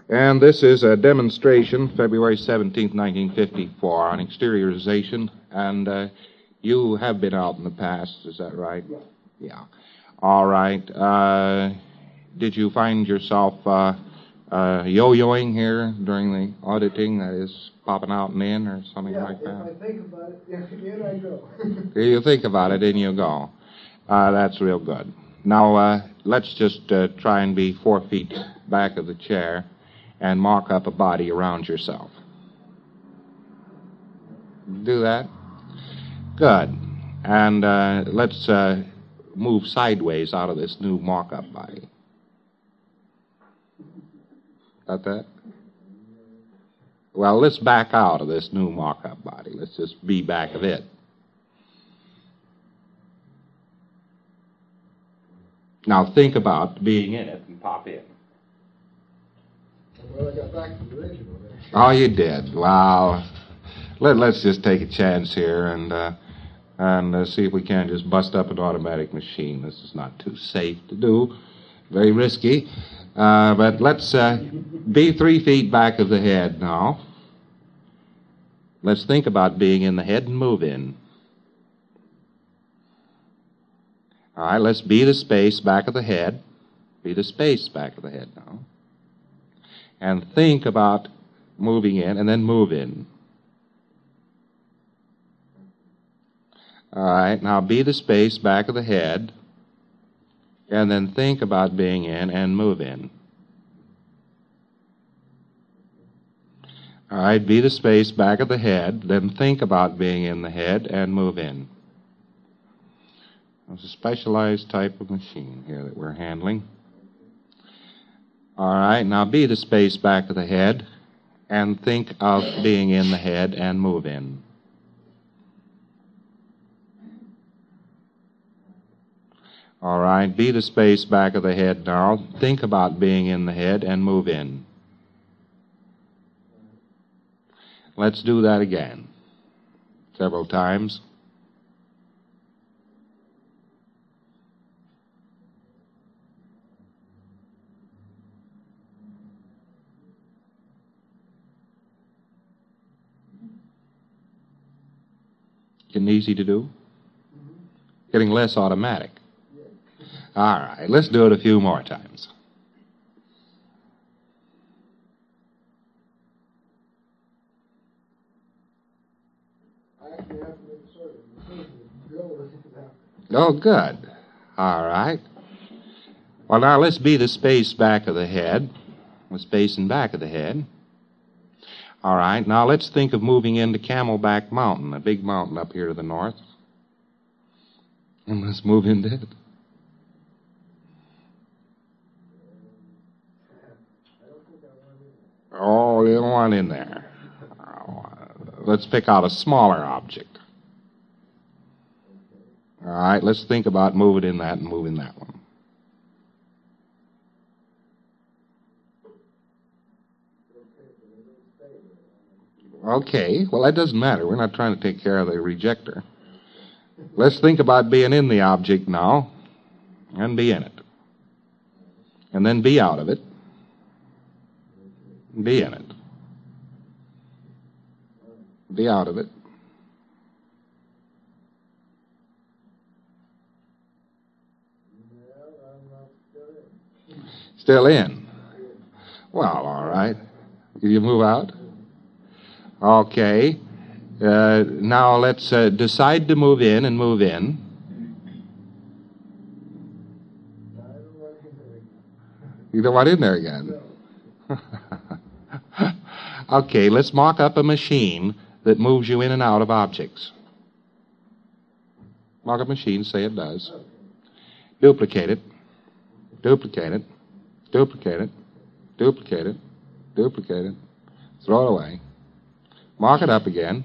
And this is a demonstration, February 17th, 1954, on exteriorization. And you have been out in the past, is that right? Yeah. Yeah. All right. Did you find yourself yo-yoing here during the auditing, that is, popping out and in or something like that? If I think about it, in I go. You think about it, in you go. That's real good. Now, let's just try and be 4 feet back of the chair and mark up a body around yourself. Do that? Good. And let's move sideways out of this new mark-up body. Got that? Well, let's back out of this new mark-up body. Let's just be back of it. Now think about being in it and pop in. Well, I got back to the original. Oh, you did. Well, let's just take a chance here and see if we can just bust up an automatic machine. This is not too safe to do. Very risky. But let's be 3 feet back of the head now. Let's think about being in the head and move in. All right, let's be the space back of the head. Be the space back of the head now. And think about moving in and then move in. All right, now be the space back of the head and then think about being in and move in. All right, be the space back of the head, then think about being in the head and move in. It's a specialized type of machine here that we're handling. All right, now be the space back of the head and think of being in the head and move in. All right, be the space back of the head now. Think about being in the head and move in. Let's do that again. Several times. Getting easy to do? Getting less automatic. All right, let's do it a few more times. I actually have to make a sort of decision to go with it now. Oh, good. All right. Well, now let's be the space back of the head. The space in back of the head. All right, now let's think of moving into Camelback Mountain, a big mountain up here to the north. And let's move into it. Oh, you don't want in there. Let's pick out a smaller object. All right, let's think about moving in that and moving that one. Okay, well, that doesn't matter. We're not trying to take care of the rejector. Let's think about being in the object now and be in it. And then be out of it. Be in it. Be out of it. Still in. Well, all right. You move out? Okay. Now let's decide to move in and move in. You don't want in there again? Okay, let's mock up a machine that moves you in and out of objects. Mock up a machine, say it does. Duplicate it. Duplicate it. Duplicate it. Duplicate it. Duplicate it. Throw it away. Mark it up again.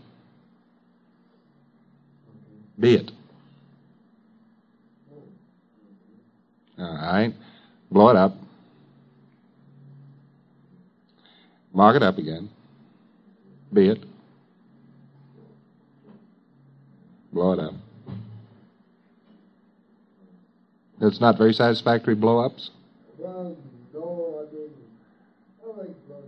Be it. All right. Blow it up. Mark it up again. Be it. Blow it up. It's not very satisfactory blow-ups? Well, no, I mean, I like blow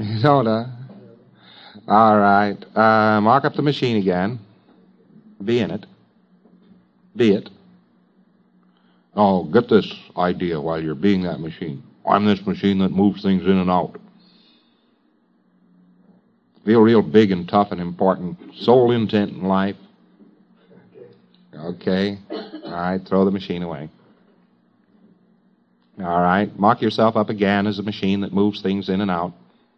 You don't, huh? All right. Mark up the machine again. Be in it. Be it. Oh, get this idea while you're being that machine. I'm this machine that moves things in and out. Feel real big and tough and important. Sole intent in life. Okay. All right, throw the machine away. All right, mock yourself up again as a machine that moves things in and out.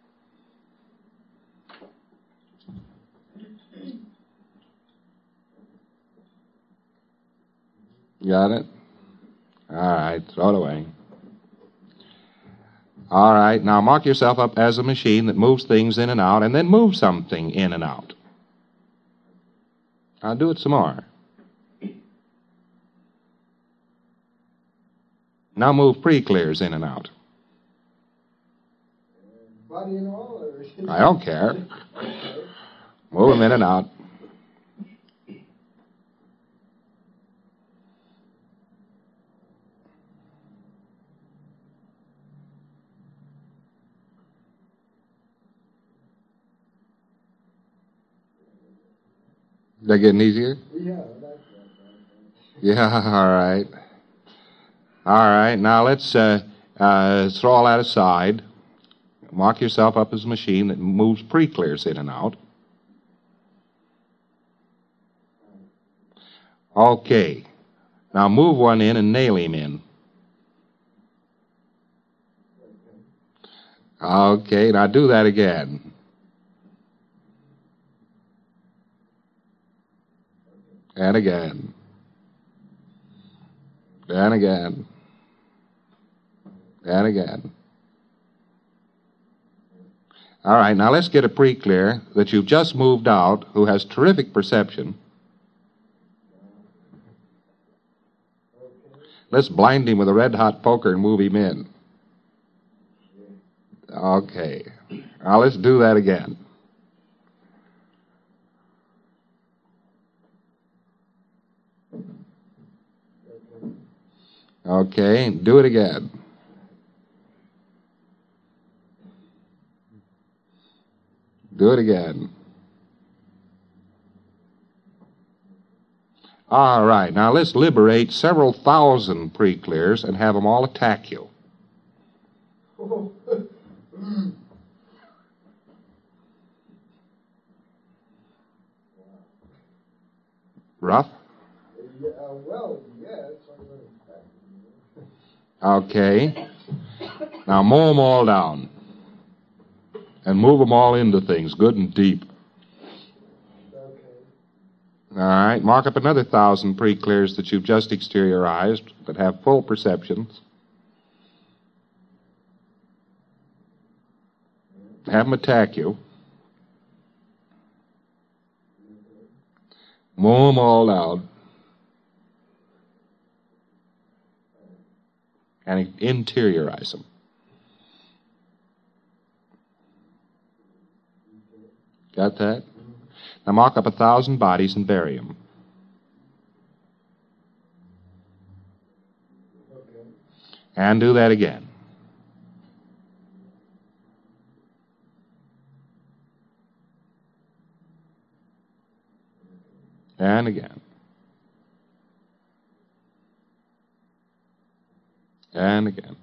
Got it? All right, throw it away. All right, now mock yourself up as a machine that moves things in and out, and then move something in and out. I'll do it some more. Now move pre-clears in and out. Body and all, or? I don't care. Move them in and out. That getting easier? Yeah, that's Yeah, all right. All right, now let's throw all that aside. Mark yourself up as a machine that moves pre-clears in and out. Okay. Now move one in and nail him in. Okay, now do that again. And again. And again. And again. All right, now let's get a pre-clear that you've just moved out who has terrific perception. Let's blind him with a red-hot poker and move him in. Okay. Now let's do that again. Okay, do it again. Do it again. All right, now let's liberate several thousand pre-clears and have them all attack you. Rough? Yeah, well, yes. Okay. Now mow them all down. And move them all into things, good and deep. Okay. All right, mark up another 1,000 pre-clears that you've just exteriorized that have full perceptions. Have them attack you. Mow them all down. And interiorize them. Got that? Now mark up 1,000 bodies and bury them. Okay. And do that again. And again. And again.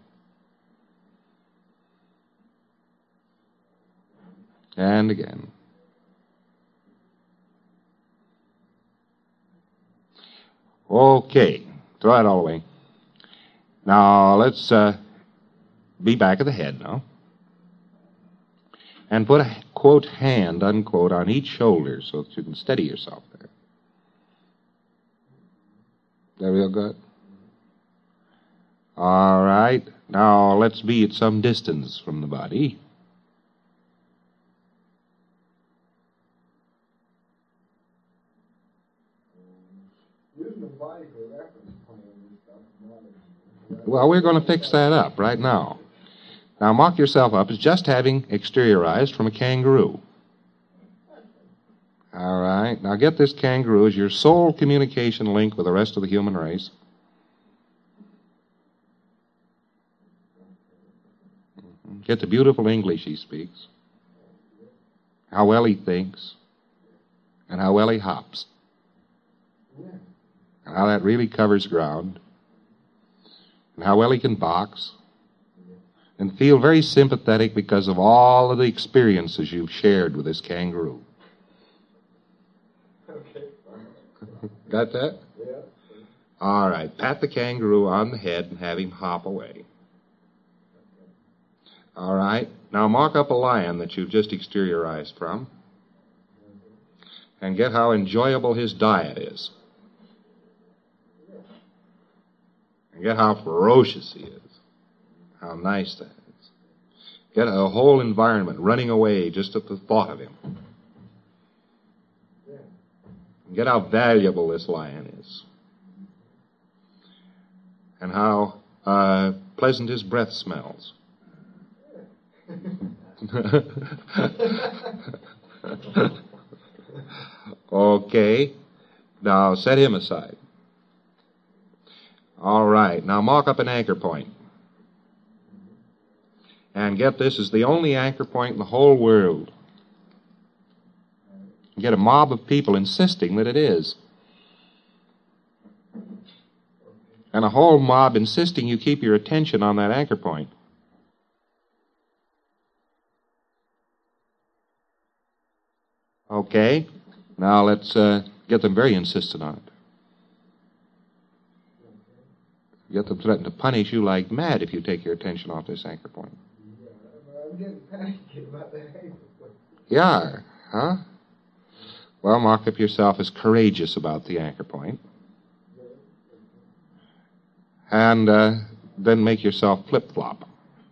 And again. Okay, throw that all away. Now let's be back of the head now. And put a, quote, hand, unquote, on each shoulder so that you can steady yourself there. That real good? All right, now let's be at some distance from the body. Using the body for reference point and stuff. Well, we're going to fix that up right now. Now, mock yourself up as just having exteriorized from a kangaroo. All right. Now, get this kangaroo as your sole communication link with the rest of the human race. Get the beautiful English he speaks. how well he thinks, and how well he hops, Yeah. and how that really covers ground, and how well he can box, and feel very sympathetic because of all of the experiences you've shared with this kangaroo. Okay. Got that? Yeah. All right. Pat the kangaroo on the head and have him hop away. All right. Now mark up a lion that you've just exteriorized from and get how enjoyable his diet is. And get how ferocious he is. How nice that is. Get a whole environment running away just at the thought of him. Yeah. And get how valuable this lion is. And how pleasant his breath smells. Okay. Now set him aside. All right. Now mark up an anchor point. And get this is the only anchor point in the whole world. Get a mob of people insisting that it is. And a whole mob insisting you keep your attention on that anchor point. Okay. Now let's get them very insistent on it. Get them threatened to punish you like mad if you take your attention off this anchor point. Yeah, I'm getting panicky about that anchor point. Yeah, huh? Well, mark up yourself as courageous about the anchor point. And then make yourself flip-flop.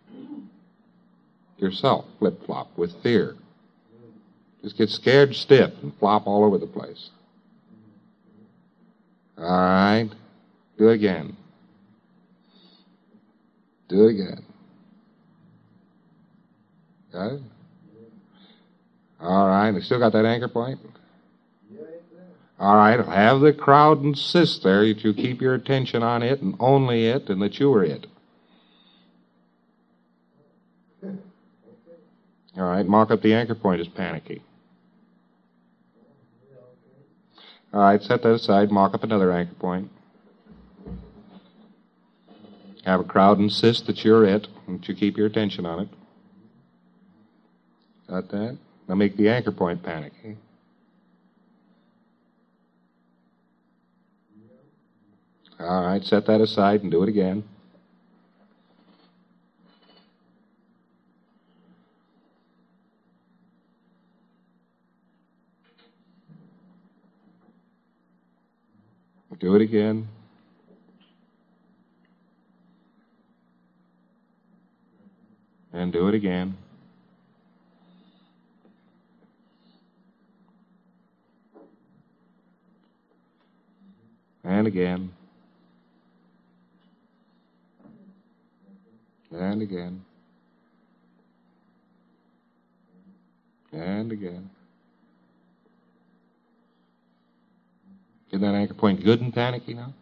Yourself flip-flop with fear. Just get scared stiff and flop all over the place. All right. Do it again. Do it again. Got it? All right. You still got that anchor point? Yeah, it's there. All right. Have the crowd insist there that you keep your attention on it and only it and that you are it. All right. Mark up the anchor point as panicky. All right, set that aside. Mark up another anchor point. Have a crowd insist that you're it, and that you keep your attention on it. Got that? Now make the anchor point panicky. All right, set that aside and do it again. Do it again. And do it again. And again. And again. And again. Get that anchor point good and panicky now?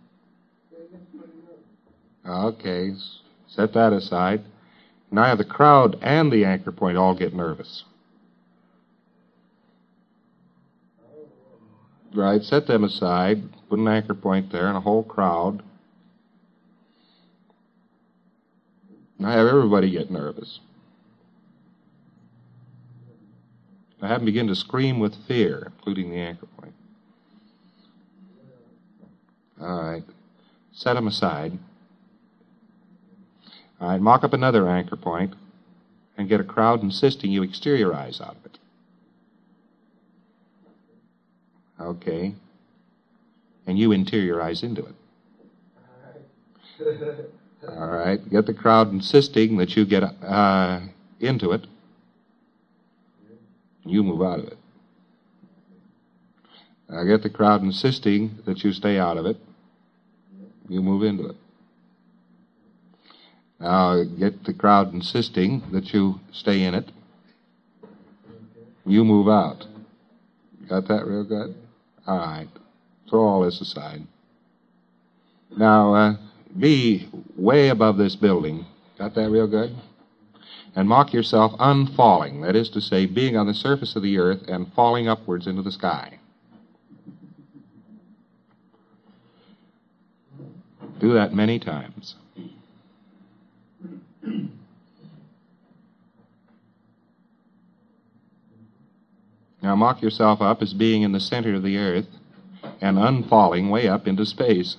Okay, set that aside. Now have the crowd and the anchor point all get nervous. Right, set them aside, put an anchor point there and a whole crowd. Now have everybody get nervous. Now have them begin to scream with fear, including the anchor point. All right, set them aside. All right, mark up another anchor point and get a crowd insisting you exteriorize out of it. Okay. And you interiorize into it. All right. Get the crowd insisting that you get into it. You move out of it. Get the crowd insisting that you stay out of it. You move into it. Now get the crowd insisting that you stay in it. You move out. Got that real good? All right. Throw all this aside. Now, be way above this building. Got that real good? And mark yourself unfalling, that is to say, being on the surface of the earth and falling upwards into the sky. Do that many times. Now mark yourself up as being in the center of the earth and unfalling way up into space.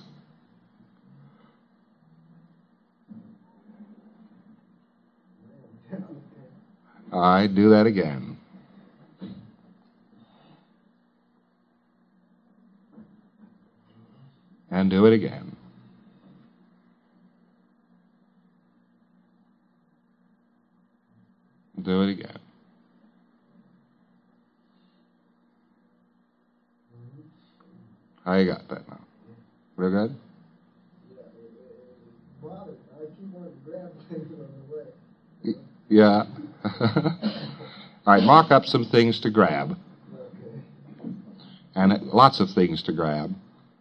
All right, do that again. And do it again. Do it again. How you got that now? Real good? I keep wanting to grab things on the way. Yeah. All right, mark up some things to grab. Okay. And lots of things to grab.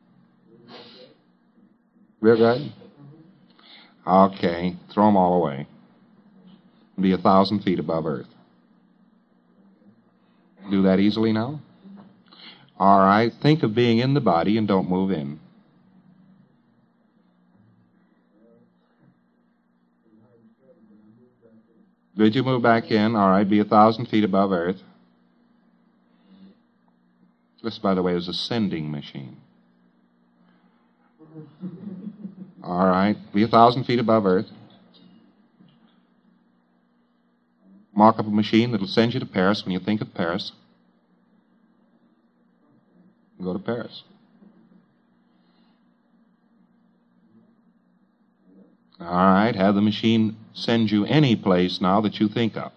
Real good? Okay, throw them all away. Be 1,000 feet above Earth. Do that easily now? All right, think of being in the body and don't move in. Did you move back in? All right, be 1,000 feet above Earth. This, by the way, is a sending machine. All right, be 1,000 feet above Earth. Mark up a machine that'll send you to Paris when you think of Paris. Go to Paris. All right, have the machine send you any place now that you think of.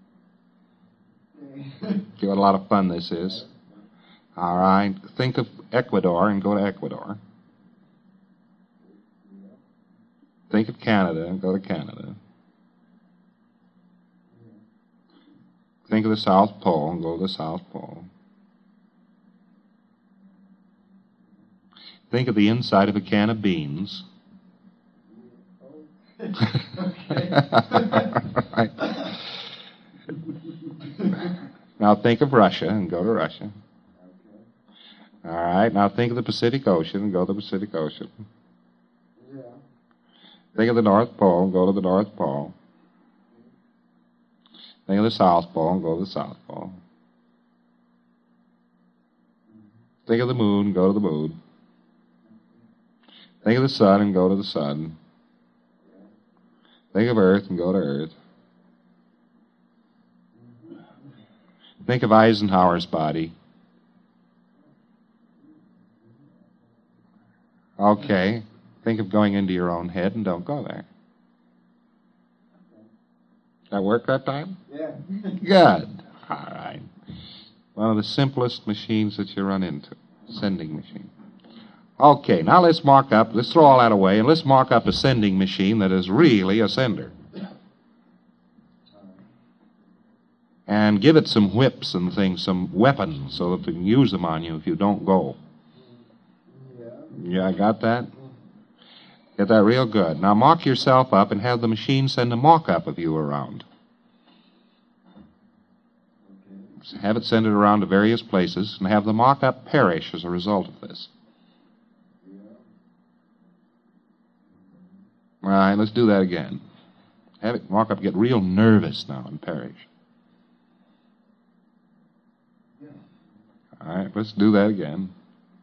See what a lot of fun this is. All right, think of Ecuador and go to Ecuador. Think of Canada and go to Canada. Think of the South Pole and go to the South Pole. Think of the inside of a can of beans. Right. Now think of Russia and go to Russia. All right, now think of the Pacific Ocean and go to the Pacific Ocean. Yeah. Think of the North Pole and go to the North Pole. Think of the South Pole and go to the South Pole. Think of the moon and go to the moon. Think of the sun and go to the sun. Think of Earth and go to Earth. Think of Eisenhower's body. Okay. Think of going into your own head and don't go there. That work that time? Yeah. Good. All right. One of the simplest machines that you run into. Sending machine. Okay, now let's throw all that away, and let's mark up a sending machine that is really a sender. And give it some whips and things, some weapons, so that they can use them on you if you don't go. Yeah, I got that? Get that real good. Now mark yourself up and have the machine send a mock-up of you around. Have it send it around to various places, and have the mock-up perish as a result of this. All right, let's do that again. Have it mock-up get real nervous now and perish. All right, let's do that again.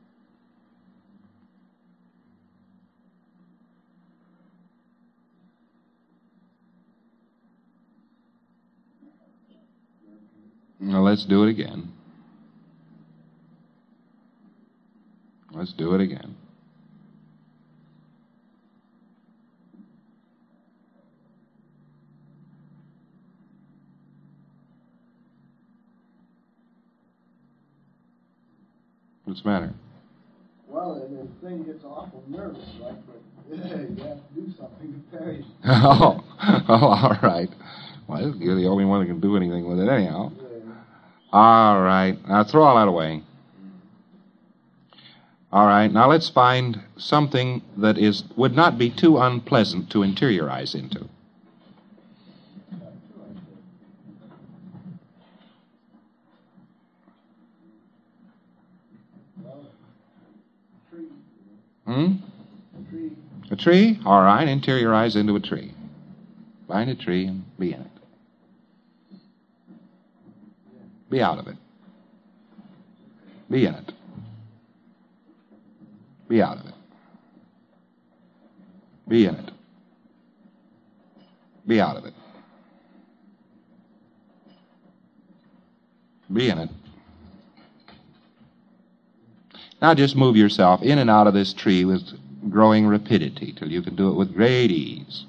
Now let's do it again. Let's do it again. What's the matter? Well, the thing gets awful nervous, like, but you have to do something to parry. Oh, all right. Well, you're the only one who can do anything with it anyhow. Yeah. All right. Now throw all that away. All right. Now let's find something that would not be too unpleasant to interiorize into. Hmm? A tree. A tree? All right, interiorize into a tree. Find a tree and be in it. Be out of it. Be in it. Be out of it. Be in it. Be out of it. Be in it. Now just move yourself in and out of this tree with growing rapidity till you can do it with great ease.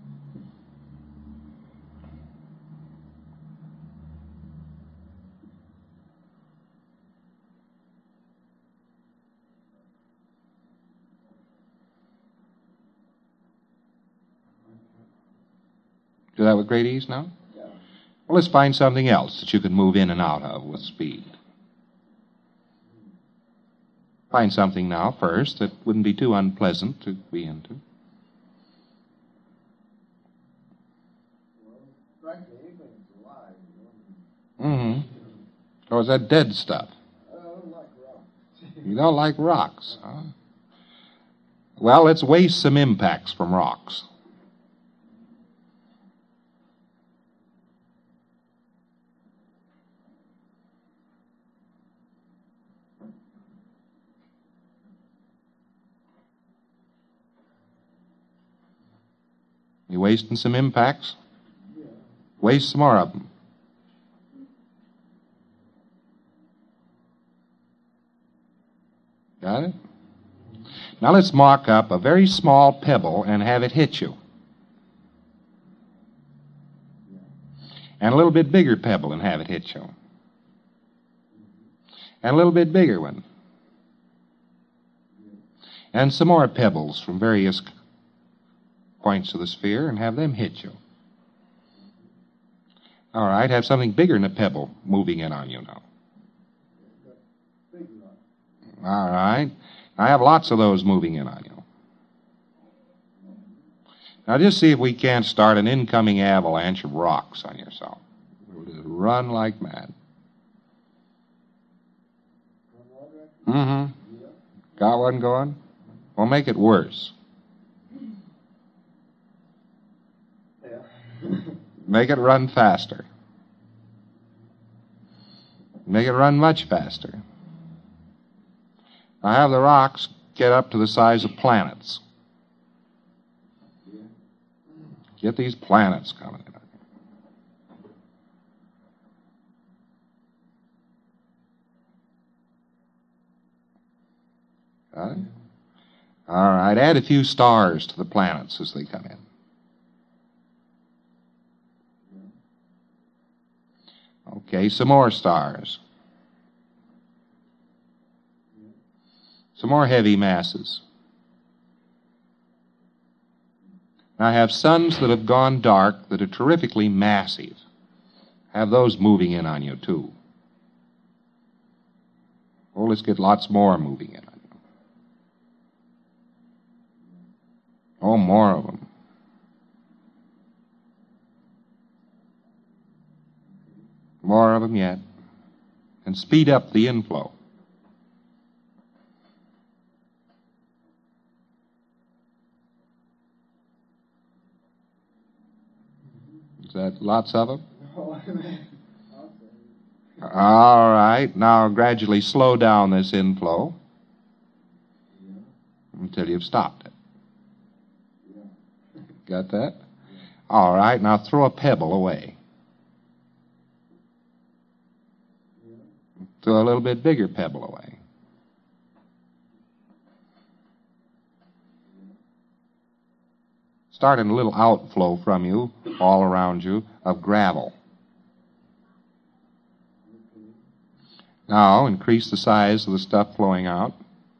Do that with great ease now? Yeah. Well, let's find something else that you can move in and out of with speed. Find something now first that wouldn't be too unpleasant to be into. Well, frankly, anything's alive. Mm-hmm. Or is that dead stuff? I don't like rocks. You don't like rocks, huh? Well, let's waste some impacts from rocks. You wasting some impacts? Yeah. Waste some more of them. Got it? Now let's mark up a very small pebble and have it hit you. And a little bit bigger pebble and have it hit you. And a little bit bigger one. And some more pebbles from various points of the sphere and have them hit you. All right, have something bigger than a pebble moving in on you now. Big rock. All right. I have lots of those moving in on you. Now just see if we can't start an incoming avalanche of rocks on yourself. We'll just run like mad. Mm-hmm. Yeah. Got one going? Well, make it worse. Yeah. Make it run faster. Make it run much faster. Now have the rocks get up to the size of planets. Get these planets coming in. Got it? All right, add a few stars to the planets as they come in. Okay, some more stars. Some more heavy masses. Now I have suns that have gone dark that are terrifically massive. Have those moving in on you, too. Oh, let's get lots more moving in on you. Oh, more of them. More of them yet. And speed up the inflow. Is that lots of them? I'll say. All right. Now gradually slow down this inflow until you've stopped it. Got that? All right. Now throw a pebble away. Throw a little bit bigger pebble away. Starting a little outflow from you, all around you, of gravel. Now, increase the size of the stuff flowing out.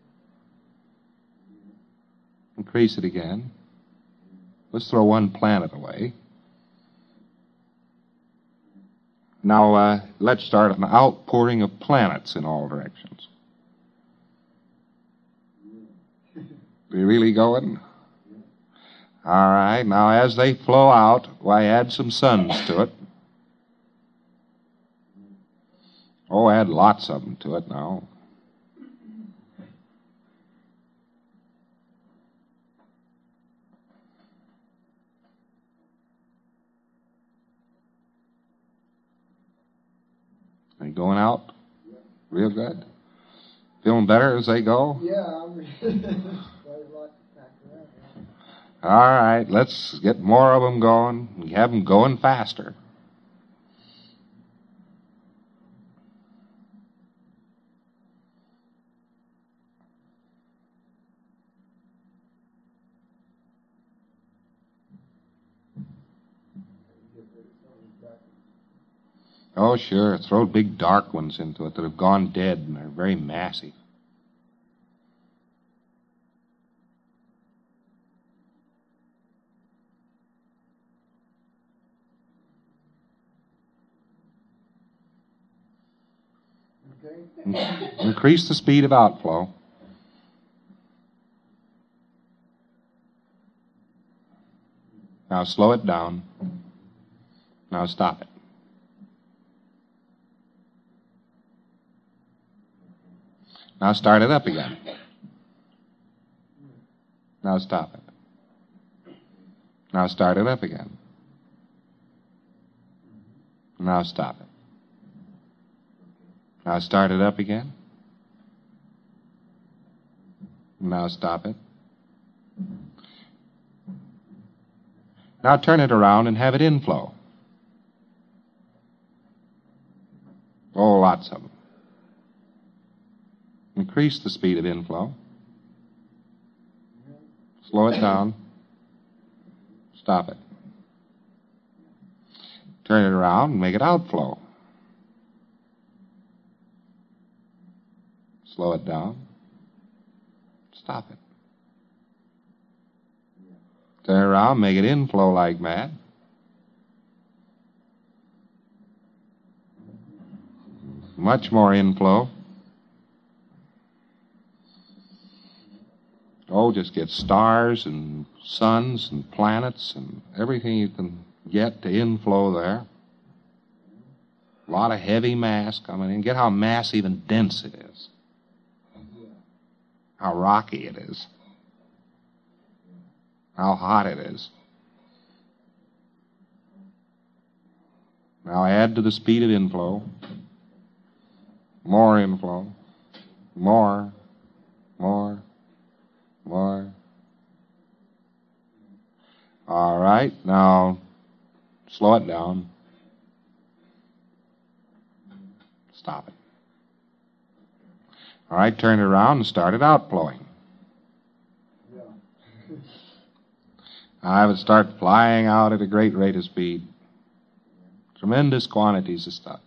Increase it again. Let's throw one planet away. Now, let's start an outpouring of planets in all directions. Are you really going? All right. Now, as they flow out, why, add some suns to it. Oh, add lots of them to it now. going out real good? Feeling better as they go? Yeah, I'm really quite a lot to pack around. Yeah. All right, let's get more of them going and have them going faster. Oh, sure. Throw big dark ones into it that have gone dead and are very massive. Okay. Increase the speed of outflow. Now slow it down. Now stop it. Now start it up again. Now stop it. Now start it up again. Now stop it. Now start it up again. Now stop it. Now turn it around and have it inflow. Oh, lots of them. Increase the speed of inflow. Slow it down. Stop it. Turn it around and make it outflow. Slow it down. Stop it. Turn it around, make it inflow like mad. Much more inflow. Oh, just get stars and suns and planets and everything you can get to inflow there. A lot of heavy mass coming in. Get how massive and dense it is. How rocky it is. How hot it is. Now add to the speed of inflow. More inflow. More. More. More. All right, now slow it down. Stop it. All right, turn it around and start it outflowing. Yeah. I would start flying out at a great rate of speed. Tremendous quantities of stuff.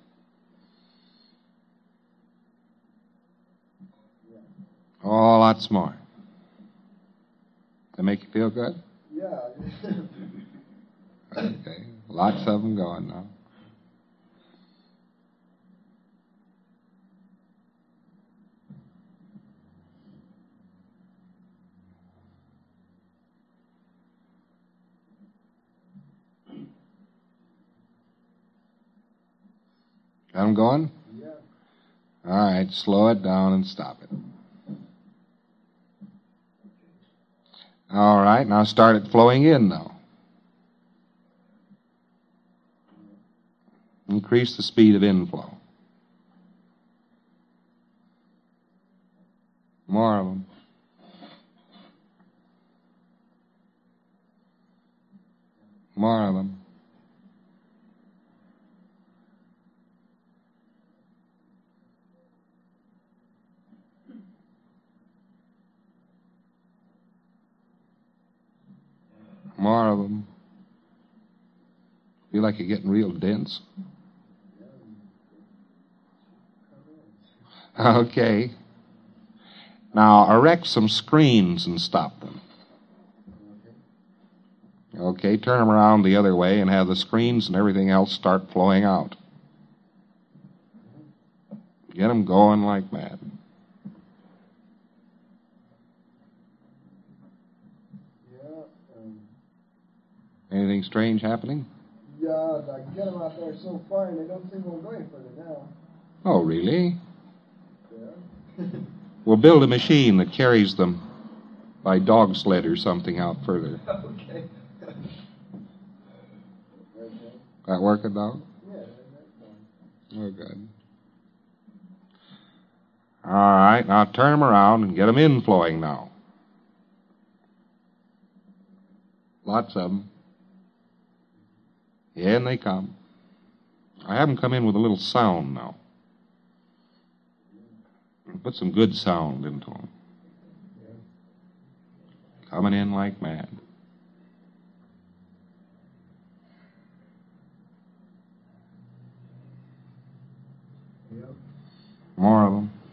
Oh, lots more. That make you feel good? Yeah. Okay, lots of them going now. Got them going? Yeah. All right, slow it down and stop it. All right, now start it flowing in now. Increase the speed of inflow. More of them. More of them. More of them. Feel like you're getting real dense? Okay. Now erect some screens and stop them. Okay, turn them around the other way and have the screens and everything else start flowing out. Get them going like mad. Yeah. Anything strange happening? Yeah, I get them out there so far and they don't seem to go any further now. Oh, really? Yeah. We'll build a machine that carries them by dog sled or something out further. Okay. That working out? Yeah, that's fine. Oh, good. All right, now turn them around and get them inflowing now. Lots of them. In they come. I have them come in with a little sound now. Put some good sound into them. Coming in like mad. More of them.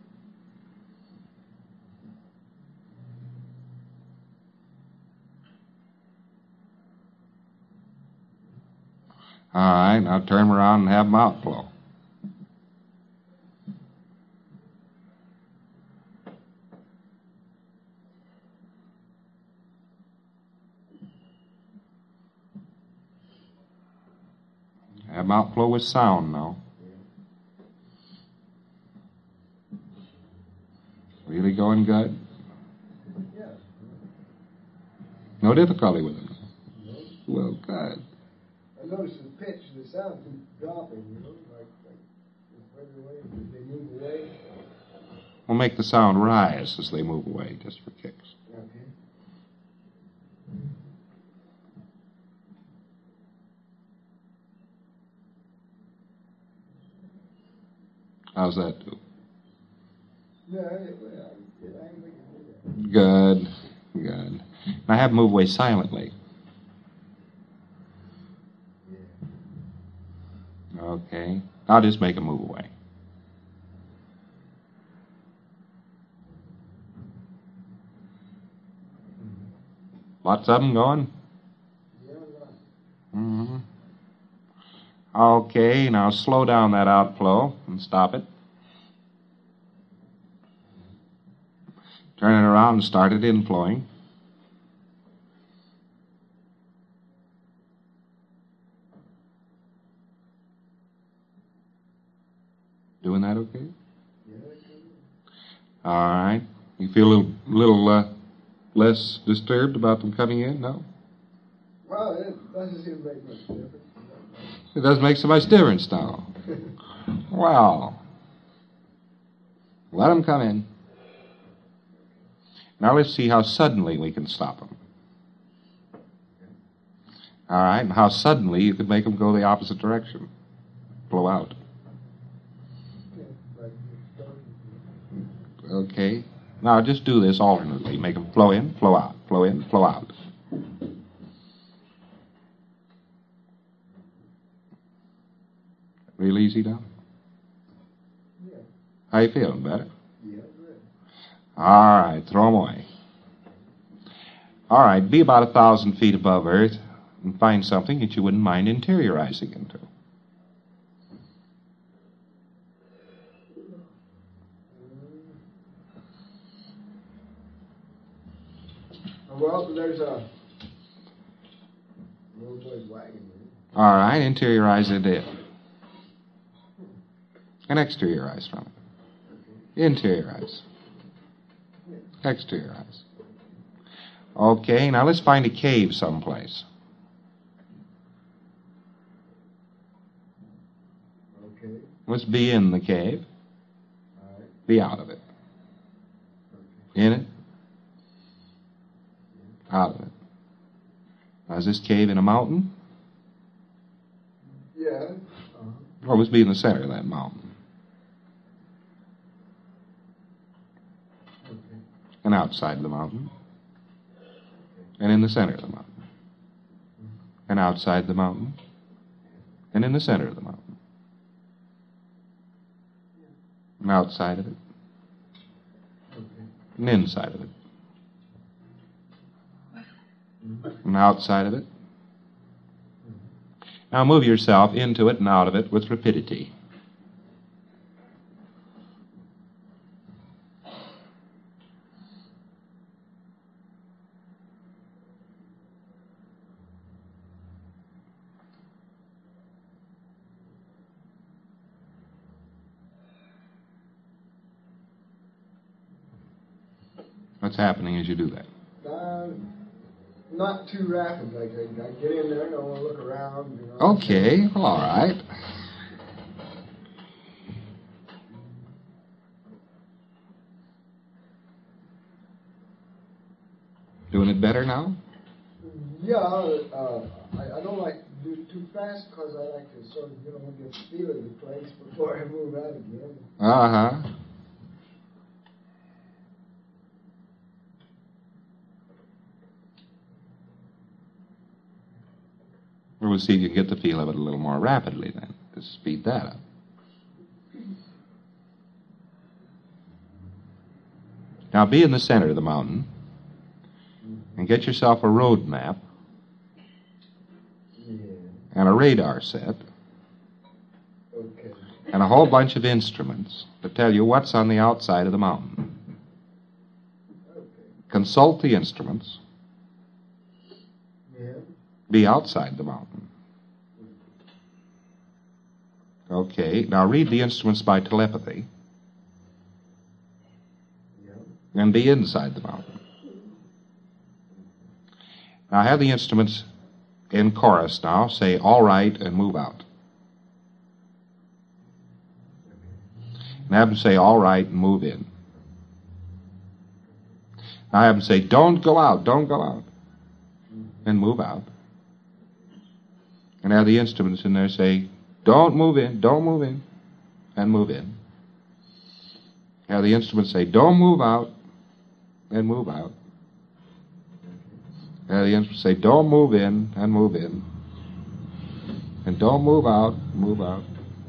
All right, now turn them around and have them outflow. Have them outflow with sound now. Really going good? No difficulty with it? Well, good. I noticed the pitch of the sound keeps dropping, like further away, as they move away. We'll make the sound rise as they move away, just for kicks. Okay. How's that do? Yeah, I think we can do that. Good, good. Now have them move away silently. Okay. I'll just make them move away. Lots of them going? Mm-hmm. Okay, now slow down that outflow and stop it. Turn it around and start it inflowing. Doing that okay? All right. You feel a little less disturbed about them coming in? No? Well, it doesn't seem to make much difference. It doesn't make so much difference now. Well, let them come in. Now let's see how suddenly we can stop them. All right, and how suddenly you could make them go the opposite direction. Blow out. Okay. Now just do this alternately. Make them flow in, flow out, flow in, flow out. Real easy now? Yeah. How you feeling? Better? Yeah, good. All right, throw them away. All right, be about 1,000 feet above Earth and find something that you wouldn't mind interiorizing into. Well, there's a little boy's wagon. All right, interiorize it in. And exteriorize from it. Interiorize. Exteriorize. Okay, now let's find a cave someplace. Okay. Let's be in the cave. All right. Be out of it. In it. Out of it. Now, is this cave in a mountain? Yeah. Or let's be in the center of that mountain. Okay. And outside the mountain. And in the center of the mountain. And outside the mountain. And in the center of the mountain. And outside of it. Okay. And inside of it. And outside of it. Now move yourself into it and out of it with rapidity. What's happening as you do that? Not too rapid. Like I get in there and I want to look around. Okay, well, all right. Doing it better now? Yeah, I don't like to do it too fast because I like to sort of, get the feel of the place before I move out again. Uh-huh. We'll see if you can get the feel of it a little more rapidly then, to speed that up. Now be in the center of the mountain and get yourself a road map and a radar set and a whole bunch of instruments to tell you what's on the outside of the mountain. Consult the instruments. Be outside the mountain. Okay, now read the instruments by telepathy. And be inside the mountain. Now have the instruments in chorus now. Say, all right, and move out. And have them say, all right, and move in. Now have them say, don't go out, and move out. And have the instruments in there say, don't move in, and move in. Have the instruments say, don't move out, and move out. Have the instruments say, don't move in, and move in. And don't move out, move out.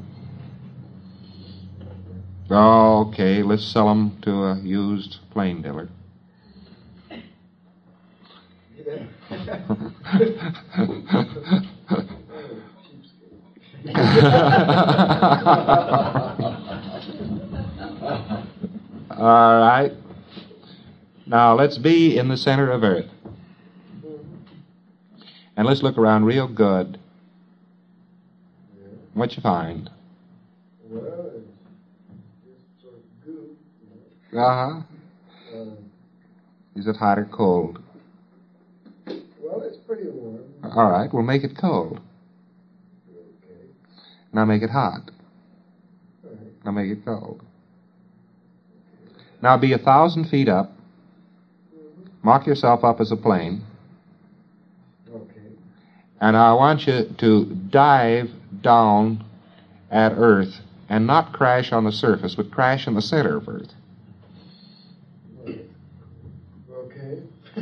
Okay, let's sell them to a used plane dealer. All right. Now let's be in the center of Earth. And let's look around real good. What you find? Well, it's sort of goo. Uh-huh. Is it hot or cold? Well, it's pretty warm. All right, we'll make it cold. Okay. Now make it hot. All right. Now make it cold. Now be 1,000 feet up. Mock yourself up as a plane. Okay. And I want you to dive down at Earth and not crash on the surface, but crash in the center of Earth. Okay.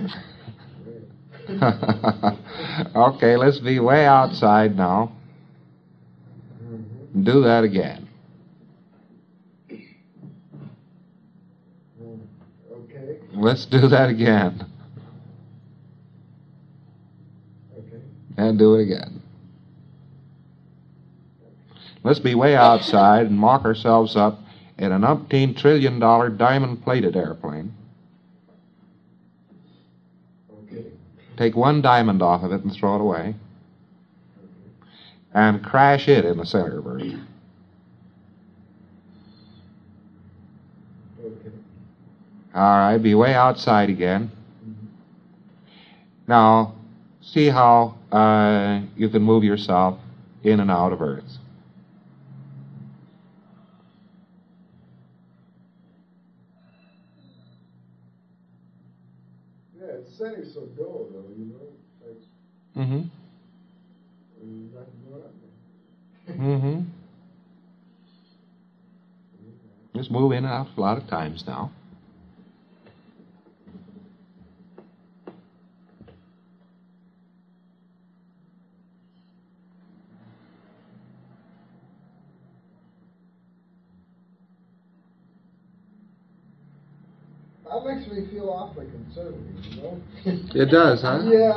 Okay, let's be way outside now. Do that again. Okay. Let's do that again. Okay. And do it again. Let's be way outside and mock ourselves up in an umpteen $1 trillion diamond-plated airplane. Okay. Take one diamond off of it and throw it away. And crash it in the center of Earth. Okay. All right, be way outside again. Now, see how you can move yourself in and out of Earth. Yeah, it's center's so dull, though, Like, Mm-hmm. there's nothing going on there. Mm-hmm. Just move in and out a lot of times now. That makes me feel awfully conservative, It does, huh? Yeah,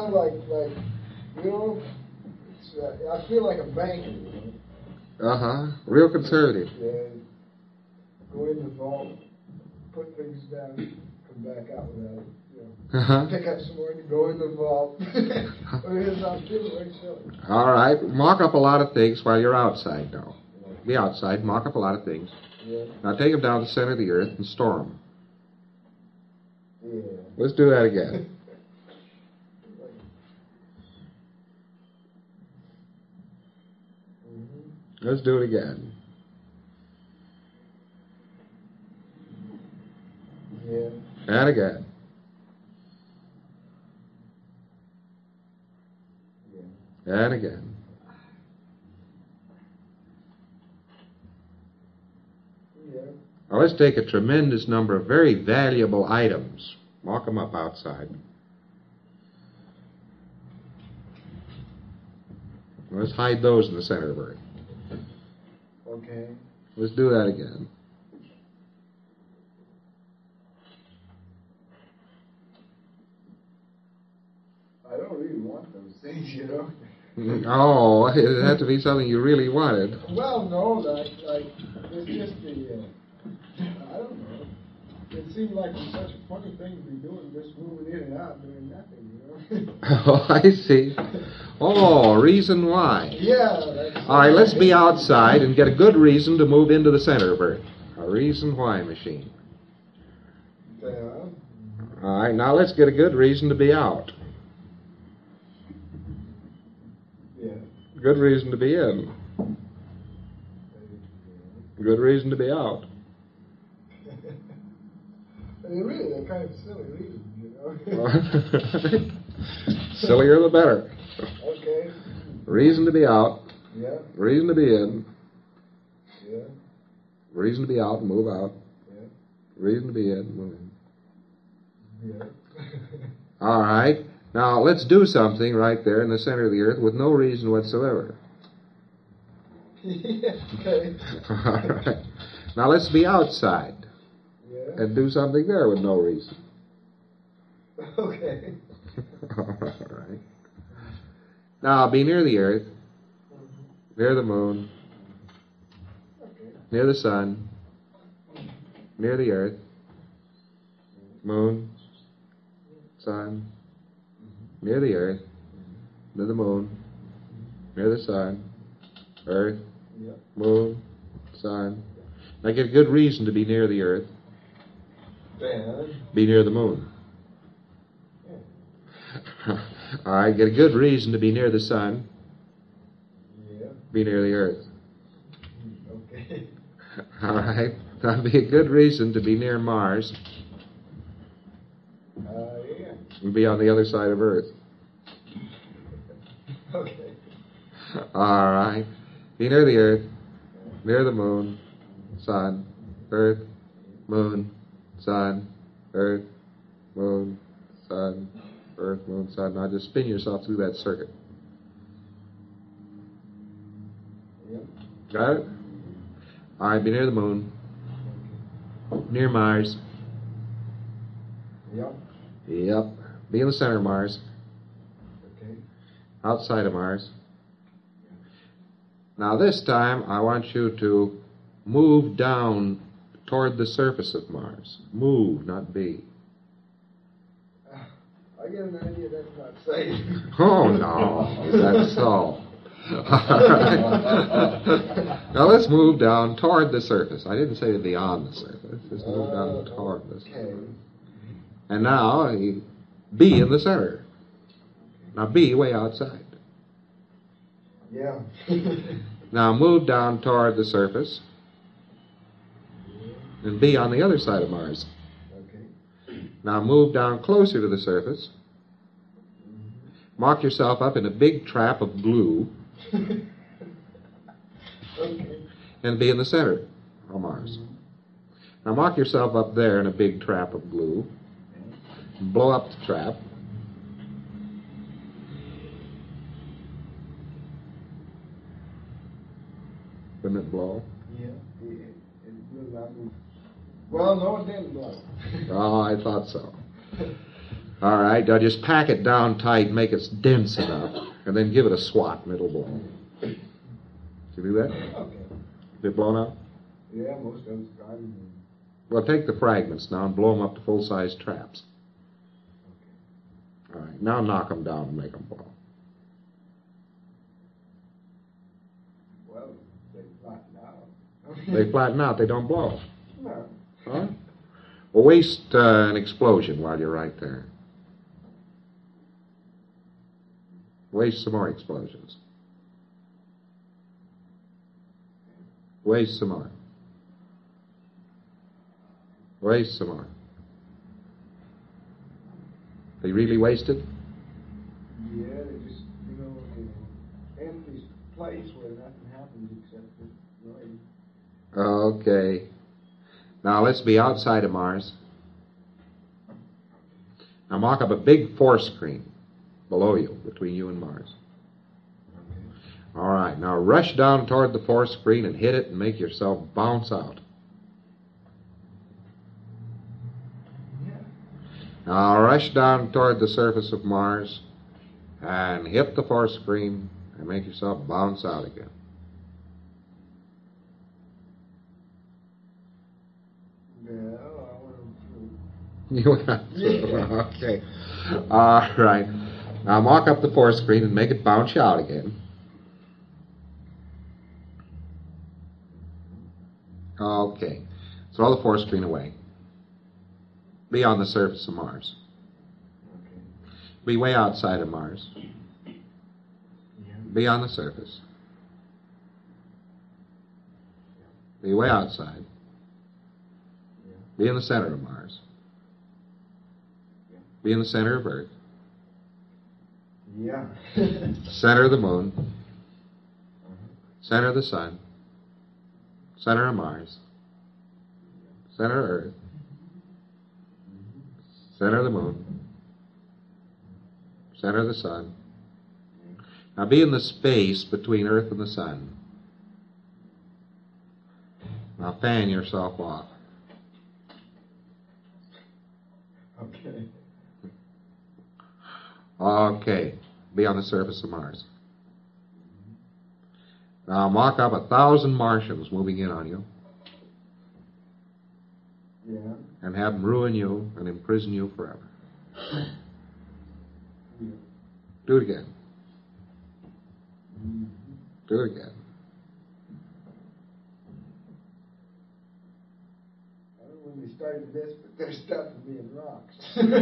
it's, I feel like a banker, Uh-huh. Real conservative. Yeah, go in the vault, put things down, come back out without it. Uh-huh. Pick up some more and go in the vault. I'm feeling very silly. All right. Mock up a lot of things while you're outside now. Be outside, mock up a lot of things. Yeah. Now take them down to the center of the Earth and store them. Yeah. Let's do that again. Let's do it again. Yeah. And again. And again. Yeah. Now let's take a tremendous number of very valuable items. Walk them up outside. Let's hide those in the center of Earth. Okay. Let's do that again. I don't really want those things, you know. Oh, it had to be something you really wanted. Well, no, like it's just the, I don't know. It seemed like it's such a funny thing to be doing, just moving in and out, doing nothing, you know. Oh, I see. Oh, reason why. Yeah. All right, let's be outside and get a good reason to move into the center of Earth. A reason why machine. Yeah. All right, now let's get a good reason to be out. Yeah. Good reason to be in. Good reason to be out. Really, they're kind of silly reasons, you know. Sillier the better. Okay. Reason to be out. Yeah. Reason to be in. Yeah. Reason to be out and move out. Yeah. Reason to be in, move in. Yeah. All right. Now let's do something right there in the center of the Earth with no reason whatsoever. Yeah. Okay. All right. Now let's be outside Yeah. and do something there with no reason. Okay. All right. Now be near the Earth, near the moon, Okay. near the sun, near the Earth, moon, sun, near the Earth, near the moon, near the sun, Earth, Yeah. moon, sun. Now get a good reason to be near the Earth, Then. be near the moon. All right, get a good reason to be near the sun, Yeah. be near the Earth. Okay. All right, that'd be a good reason to be near Mars Yeah. and be on the other side of Earth. Okay. All right, be near the Earth, near the moon, sun, Earth, moon, sun, Earth, moon, sun, Earth, moon, sun. Now just spin yourself through that circuit. Yeah. Got it? All right, be near the moon, near Mars. Yeah. Yep. Be in the center of Mars, Okay. outside of Mars. Now this time I want you to move down toward the surface of Mars. Move, not be. I get an idea that's not safe. Oh no, that's so. Now let's move down toward the surface. I didn't say to be on the surface. Just move down toward the surface. Okay. And now be in the center. Now be way outside. Yeah. Now move down toward the surface and be on the other side of Mars. Okay. Now move down closer to the surface. Mark yourself up in a big trap of glue Okay. and be in the center of Mars. Now mark yourself up there in a big trap of glue. Blow up the trap. Wouldn't it blow? Yeah. It will not move. Well, no, it didn't blow. Oh, I thought so. All right, now just pack it down tight, make it dense enough, and then give it a swat and it'll blow. Did you do that? Okay. Did it blow now? Yeah, most of it's gone. Well, take the fragments now and blow them up to full-size traps. All right, now knock them down and make them blow. Well, they flatten out. They flatten out, they don't blow. No. Huh? Well, waste an explosion while you're right there. Waste some more explosions. Waste some more. Waste some more. They really wasted? Yeah, they just, you know, place where nothing happens except for noise. Okay. Now let's be outside of Mars. Now mock up a big force screen below you, between you and Mars. All right, now rush down toward the force screen and hit it and make yourself bounce out. Now rush down toward the surface of Mars and hit the force screen and make yourself bounce out again. No, I want to. You want to? Okay. All right. Now mock up the force screen and make it bounce you out again. Okay. Throw the force screen away. Be on the surface of Mars. Okay. Be way outside of Mars. Yeah. Be on the surface. Be way outside. Yeah. Be in the center of Mars. Yeah. Be in the center of Earth. Yeah. Center of the moon. Center of the sun. Center of Mars. Center of Earth. Center of the moon. Center of the sun. Now be in the space between Earth and the sun. Now fan yourself off. Okay. Okay. Be on the surface of Mars. Now mock up 1,000 Martians moving in on you Yeah. and have them ruin you and imprison you forever. Yeah. Do it again. Mhm. Do it again. I don't know when we started this, but they're stuffing me in rocks.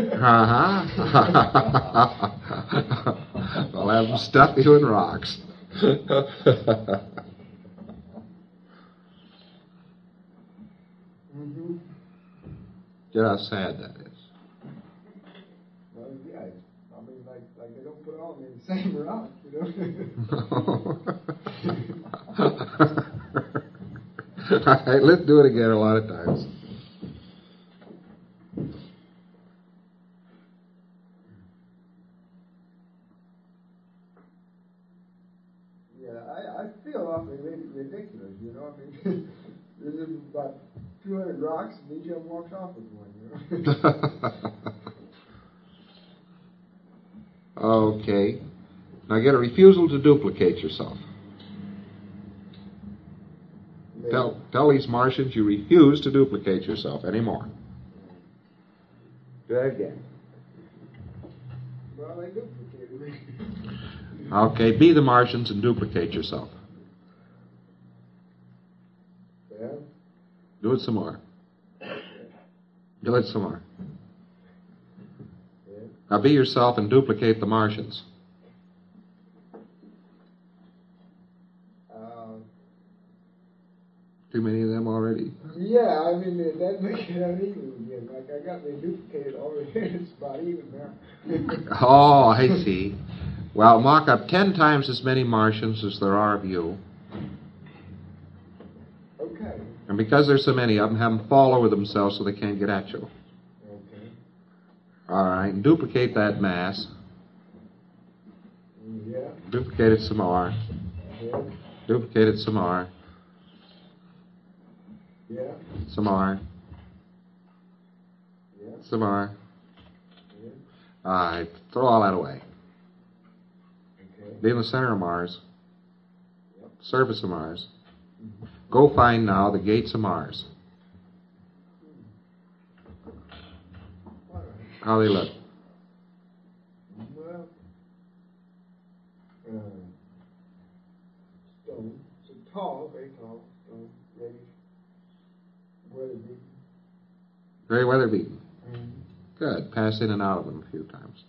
I'll have them stuff you in rocks. Mm-hmm. Just how sad that is. Well, yeah. I mean, like they don't put all of them in the same rock, you know. All right, let's do it again a lot of times. Yeah, I feel awfully ridiculous, you know. I mean, there's about 200 rocks, and each of them walks off with one, you know. Okay. Now get a refusal to duplicate yourself. Tell these Martians you refuse to duplicate yourself anymore. Do that again. Well, they duplicated me. Okay, be the Martians and duplicate yourself. Yeah. Do it some more. Do it some more. Yeah. Now be yourself and duplicate the Martians. Too many of them already? Yeah, I mean, that makes it uneven again. Like, I got me duplicated already. It's about even now. Oh, I see. Well, mock up 10 times as many Martians as there are of you. Okay. And because there's so many of them, have them fall over themselves so they can't get at you. Okay. All right, and duplicate that mass. Yeah. Duplicate it some more. Yeah. Duplicate it some more. Yeah. Some more. Yeah. Some more. Yeah. All right, throw all that away. Okay. Be in the center of Mars. Yep. Surface of Mars. Mm-hmm. Go find now the gates of Mars. All right. How they look. Well, stone. So tall, very tall stone, reddish, weather beaten. Very weather beaten. Mm-hmm. Good. Pass in and out of them a few times.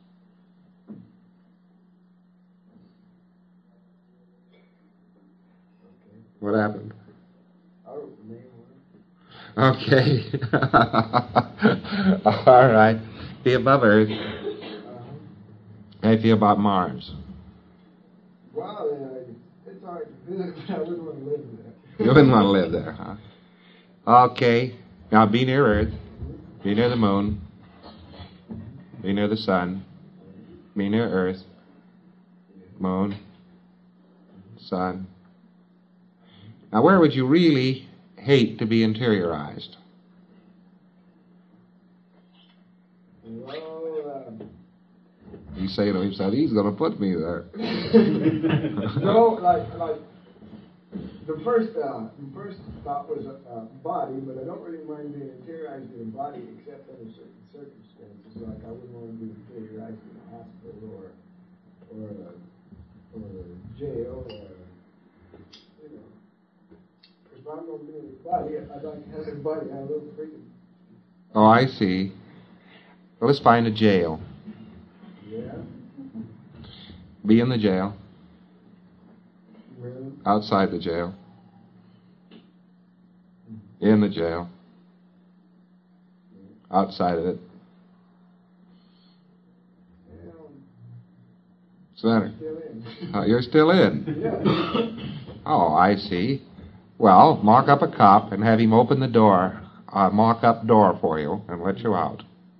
Okay. What happened? I wrote the name on it. Okay. All right. Be above Earth. How do you feel about Mars? Wow, it's sorry to visit, but I wouldn't want to live there. You wouldn't want to live there, huh? Okay. Now be near Earth. Be near the moon. Be near the sun. Be near Earth. Moon. Sun. Now where would you really hate to be interiorized? Well, He's saying to himself, he's going to put me there. no, like the first thought was body, but I don't really mind being interiorized in a body except under certain circumstances. Like I wouldn't want to be interiorized in a hospital or a jail or you know. If I'm going to be in a body, I'd like to have a body have a little freaking. Oh, I see. Well, let's find a jail. Yeah. Be in the jail. Really? Outside the jail. In the jail. Outside of it. Center. Still in. You're still in. Yeah. Oh, I see. Well, mark up a cop and have him open the door, mark-up door for you, and let you out.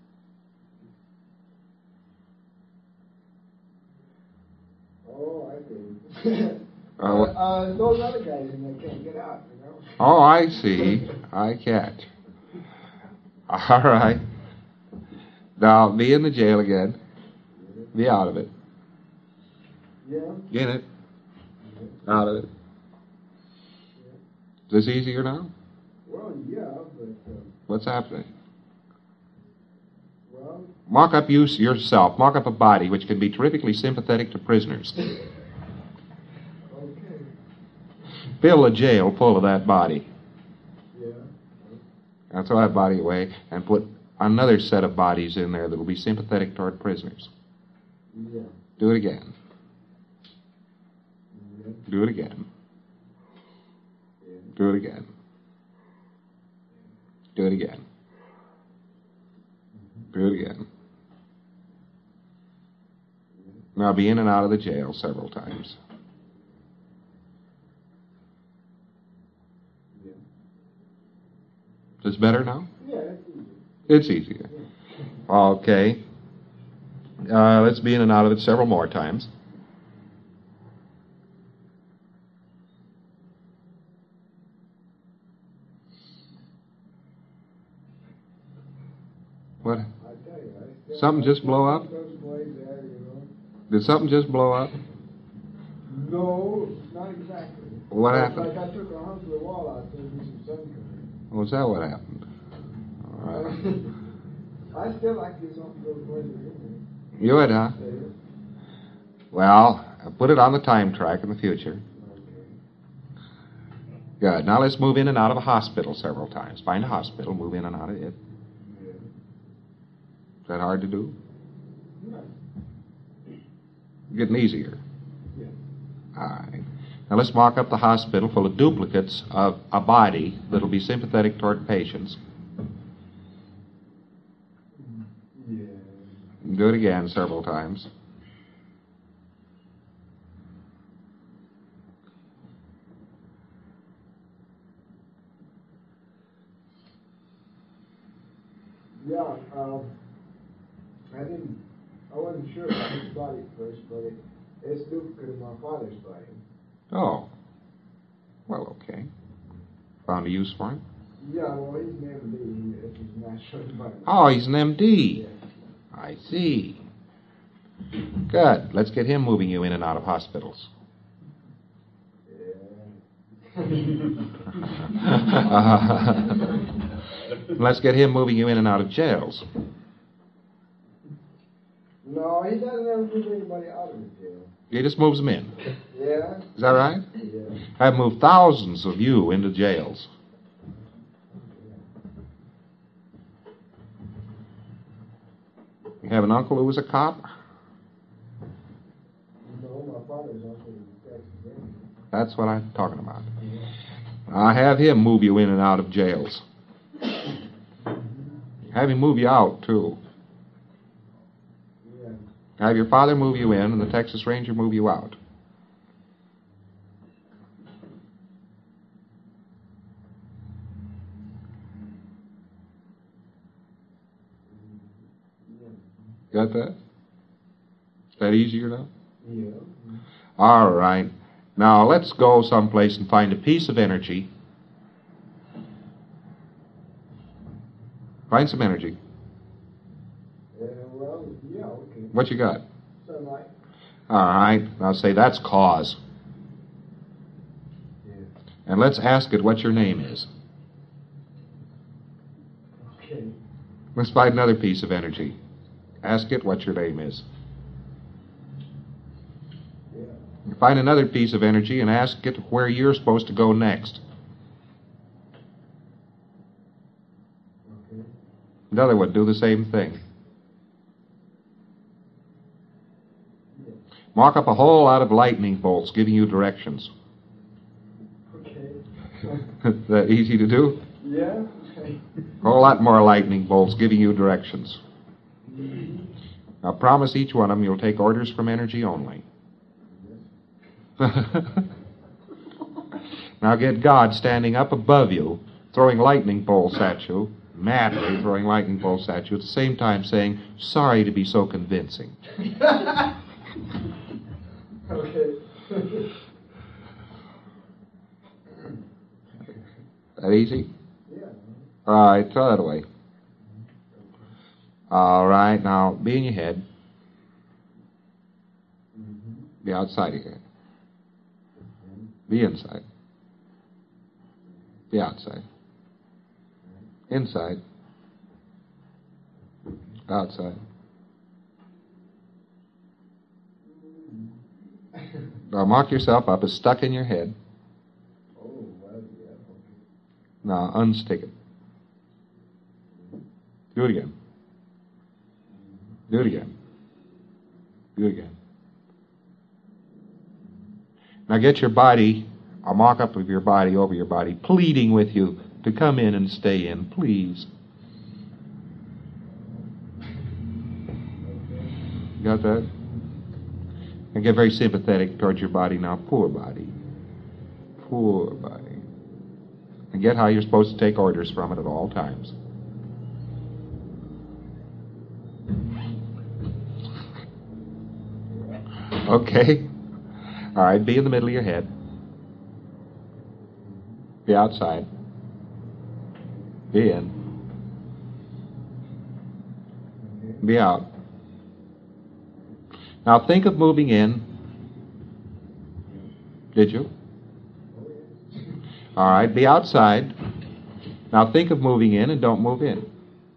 Oh, I see. Those other guys in there can't get out, you know. Oh, I see. I catch. All right. Now, be in the jail again. Be out of it. Yeah. In it. Out of it. Is this easier now? Well, yeah, but What's happening? well. Mark up yourself. Mark up a body which can be terrifically sympathetic to prisoners. Okay. Fill a jail full of that body. Yeah. Now throw that body away and put another set of bodies in there that will be sympathetic toward prisoners. Yeah. Do it again. Yeah. Do it again. Yeah. Do it again. Do it again. Do it again. Now be in and out of the jail several times. Yeah. Is this better now? Yeah, that's easy. It's easier. Okay. Let's be in and out of it several more times. What? I tell you, Something just blow up? Those boys there, you know. Did something just blow up? No, not exactly. What It's happened? Like I took a hunk of the wall out there with some sun coming. Was that what happened? All right. I still like these hunk of those boys that are in You would, huh? there. Well, put it on the time track in the future. Okay. Good. Now let's move in and out of a hospital several times. Find a hospital, move in and out of it. Yeah. Is that hard to do? No. Getting easier. Yeah. All right. Now let's mark up the hospital full of duplicates of a body that'll be sympathetic toward patients. Yeah. Do it again several times. Yeah, I wasn't sure about his body at first, but it's duplicate of my father's body. Oh. Well, okay. Found a use for him? Yeah, well, he's an MD. It's his natural environment. Oh, he's an MD. Yeah. I see. Good. Let's get him moving you in and out of hospitals. Let's get him moving you in and out of jails. No, he doesn't ever move anybody out of the jail. He just moves them in. Yeah? Is that right? Yeah. I've moved thousands of you into jails. You have an uncle who was a cop? No, my father's also in Texas Ranger. That's what I'm talking about. I have him move you in and out of jails. Have him move you out, too. Yeah. Have your father move you in and the Texas Ranger move you out. got that? Is that easier now? Yeah. All right. Now let's go someplace and find a piece of energy. Find some energy. Well, yeah, okay. What you got? Sunlight. All right. Now say that's cause. Yeah. And let's ask it what your name is. Okay. Let's find another piece of energy. Ask it what your name is. Yeah. Find another piece of energy and ask it where you're supposed to go next. Okay. Another one, do the same thing. Yeah. Mock up a whole lot of lightning bolts giving you directions. Okay. Is that easy to do? Yeah. Okay. A whole lot more lightning bolts giving you directions. Now promise each one of them you'll take orders from energy only. Now get God standing up above you, throwing lightning bolts at you, madly throwing lightning bolts at you, at the same time saying, sorry to be so convincing. Okay. That easy? Yeah. All right, throw that away. All right, now be in your head. Be outside of your head. Be inside. Be outside. Inside. Outside. Now mark yourself up as stuck in your head. Oh, well, yeah. Okay. Now unstick it. Do it again. Do it again. Do it again. Now get your body, a mock-up of your body over your body, pleading with you to come in and stay in, please. Got that? And get very sympathetic towards your body now. Poor body. Poor body. And get how you're supposed to take orders from it at all times. Okay? All right, be in the middle of your head. Be outside. Be in. Be out. Now think of moving in. Did you? All right, be outside. Now think of moving in and don't move in.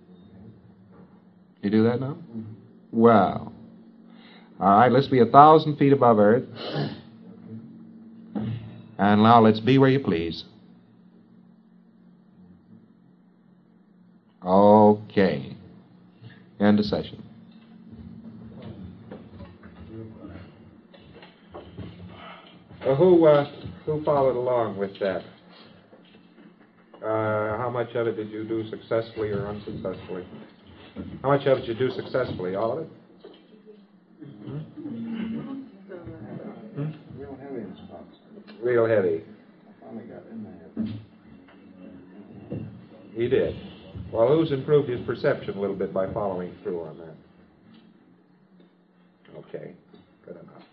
You do that now? Well. All right, let's be 1,000 feet above earth. And now let's be where you please. Okay. End of session. Who followed along with that? How much of it did you do successfully or unsuccessfully? How much of it did you do successfully? All of it? Real heavy in spots. Real heavy. I finally got in there. He did. Well, who's improved his perception a little bit by following through on that? Okay, good enough.